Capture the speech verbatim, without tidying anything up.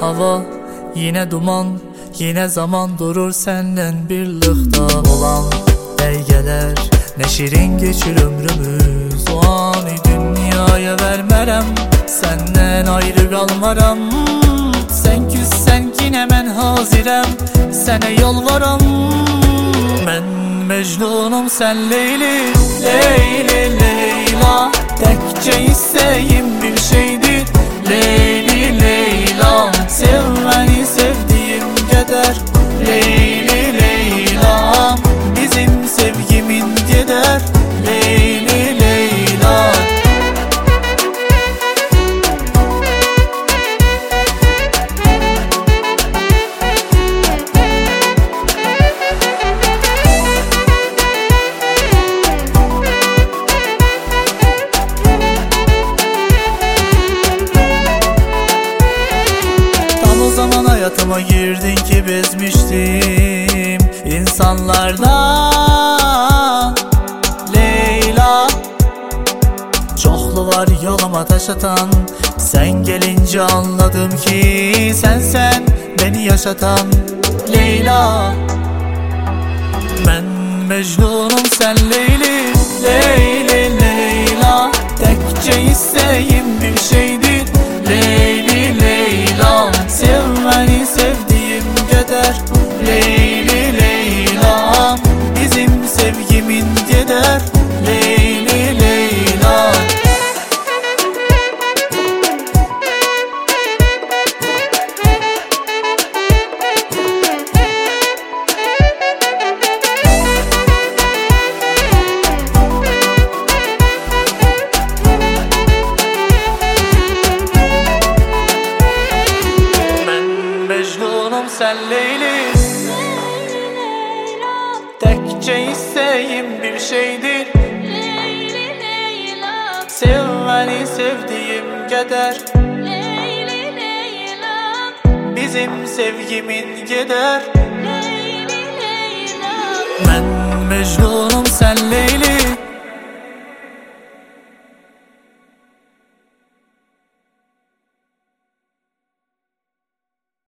hava, yine duman, yine zaman durur senden birlikte olan belgeler. Ne şirin geçir ömrümüz, o anı dünyaya vermerem, senden ayrı kalmaram. Sen küssen yine men hazirem, sene yolvaram. Ben Mecnunum, sen Leyli, Leyli Leyla. Tekçe isteğim bir şeydir, Leyli Leyla. Sevmeni sevdiğim kadar, Leyli Leyla. Bizim sevgimin gider, Leyli Leyla. Hayatıma girdin ki bezmiştim insanlarda, Leyla. Çoklu var yoluma taş atan, sen gelince anladım ki sen sen beni yaşatan, Leyla. Ben Mecnunum, sen Leyli, Leyli Leyla. Tekçe isteğim bir şeydir, Leyli Leyla. Sevmeni sevdiğim kadar, Leyli Leyla. Bizim sevgimin gider, Leyli Leyla. Sen Leyli, Leyli Leyla. Tekçe isteğim bir şeydir, Leyli Leyla. Sevmeni sevdiğim kadar, Leyli Leyla. bizim sevgimin gider. Leyli Leyla. Ben Mecnun